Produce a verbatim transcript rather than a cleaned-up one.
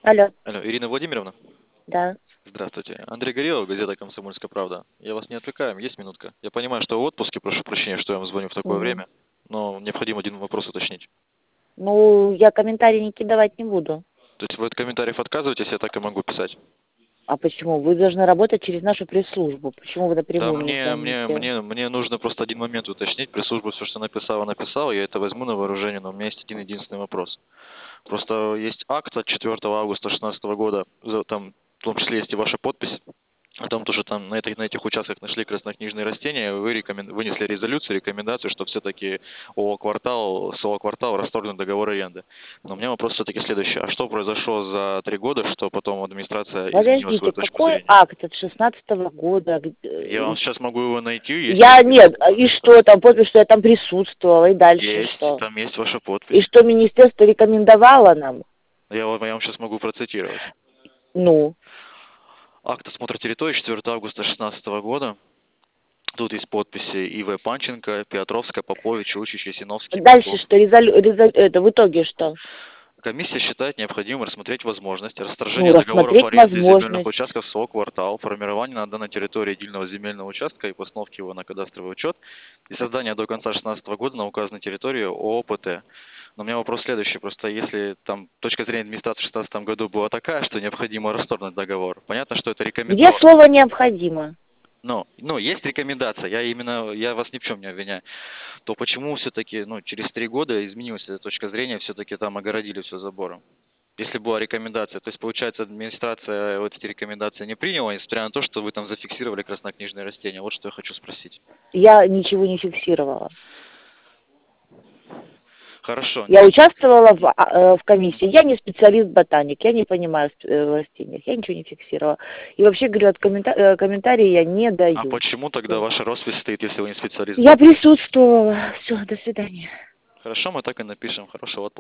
Алло. Алло, Ирина Владимировна? Да. Здравствуйте. Андрей Горелов, газета «Комсомольская правда». Я вас не отвлекаю, есть минутка? Я понимаю, что вы в отпуске, прошу прощения, что я вам звоню в такое Мгм. время, но необходимо один вопрос уточнить. Ну, я комментарии давать не буду. То есть вы от комментариев отказываетесь, я так и могу писать? А почему? Вы должны работать через нашу пресс-службу. Почему вы Да, напрямую мне мне, мне, звоните? мне, мне нужно просто один момент уточнить. Пресс-служба все, что написала, написала, я это возьму на вооружение, но у меня есть один единственный вопрос. Просто есть акт от четвёртого августа шестнадцатого года, за- там в том числе есть и ваша подпись, о том, то, что там на, этих на этих участках нашли краснокнижные растения, вы рекомен... вынесли резолюцию, рекомендацию, что все-таки ООО «Квартал», с ООО «Квартал» расторгнут договор аренды. Но у меня вопрос все-таки следующий. А что произошло за три года, что потом администрация изменила Подождите, свою точку какой зрения? акт от шестнадцатого года? Я Где- вам сейчас могу его найти, если Я вы нет, хотите а и послушать. что там, подпись, что я там присутствовала, и дальше Есть, что? там есть ваша подпись. И что министерство рекомендовало нам? Я вам, я вам сейчас могу процитировать. Ну, Акт осмотра территории четвёртого августа шестнадцатого года. Тут есть подписи И В. Панченко, Петровская, Попович, Учич, Ясиновский, дальше Песков. что? Резолю... резолю- Это в итоге что? Комиссия считает необходимым рассмотреть возможность Ну, расторжения договоров рассмотреть аренды земельных возможность. участков с ООО «Квартал», формирования на данной территории отдельного земельного участка и постановки его на кадастровый учет и создания до конца две тысячи шестнадцатого года на указанной территории ООО «П Т». Но у меня вопрос следующий. Просто если там точка зрения администрации в две тысячи шестнадцатом году была такая, что необходимо расторгнуть договор, понятно, что это Где рекомендовано. слово необходимо? Но, ну, есть рекомендация, я именно, я вас ни в чем не обвиняю. То почему все-таки, ну, через три года изменилась эта точка зрения, все-таки там огородили все забором? Если была рекомендация, то есть, получается, администрация вот эти рекомендации не приняла, несмотря на то, что вы там зафиксировали краснокнижные растения. Вот что я хочу спросить. Я ничего не фиксировала. Хорошо. Я участвовала в, а, э, в Мгм. комиссии. Я не специалист-ботаник, я не понимаю э, в растениях, я ничего не фиксировала. И вообще, говорю, от коммента... э, комментарии я не А даю. почему тогда Всё. ваша роспись стоит, если вы не специалист Я ботаник? присутствовала. Все, до свидания. Хорошо, мы так и напишем. Хорошего отпуска.